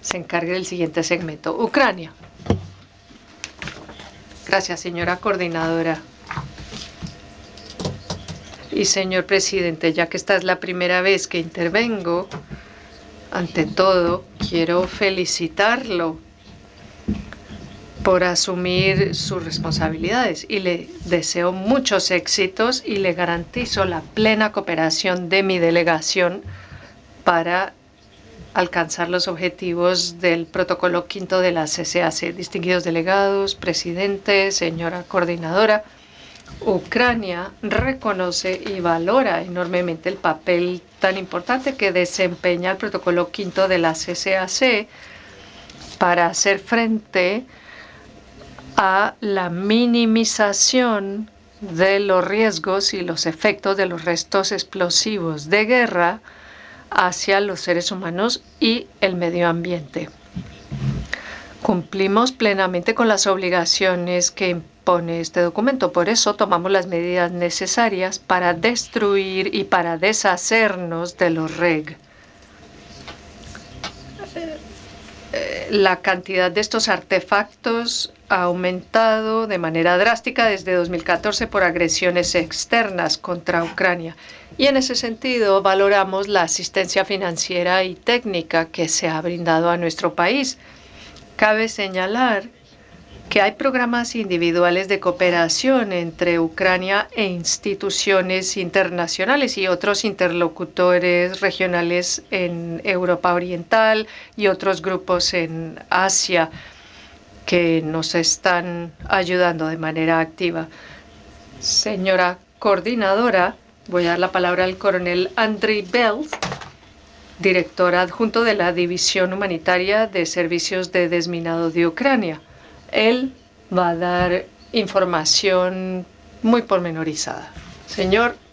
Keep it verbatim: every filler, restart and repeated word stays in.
se encargue del siguiente segmento. Ucrania. Gracias, señora coordinadora. Y señor presidente, ya que esta es la primera vez que intervengo, ante todo quiero felicitarlo por asumir sus responsabilidades y le deseo muchos éxitos y le garantizo la plena cooperación de mi delegación para alcanzar los objetivos del protocolo quinto de la C C A C. Distinguidos delegados, presidente, señora coordinadora, Ucrania reconoce y valora enormemente el papel tan importante que desempeña el protocolo quinto de la C C A C para hacer frente a la minimización de los riesgos y los efectos de los restos explosivos de guerra hacia los seres humanos y el medio ambiente. Cumplimos plenamente con las obligaciones que impone este documento. Por eso tomamos las medidas necesarias para destruir y para deshacernos de los R E G. La cantidad de estos artefactos ha aumentado de manera drástica desde dos mil catorce por agresiones externas contra Ucrania. Y en ese sentido valoramos la asistencia financiera y técnica que se ha brindado a nuestro país. Cabe señalar que hay programas individuales de cooperación entre Ucrania e instituciones internacionales y otros interlocutores regionales en Europa Oriental y otros grupos en Asia que nos están ayudando de manera activa. Señora coordinadora, voy a dar la palabra al coronel Andriy Belz, director adjunto de la División Humanitaria de Servicios de Desminado de Ucrania. Él va a dar información muy pormenorizada. Señor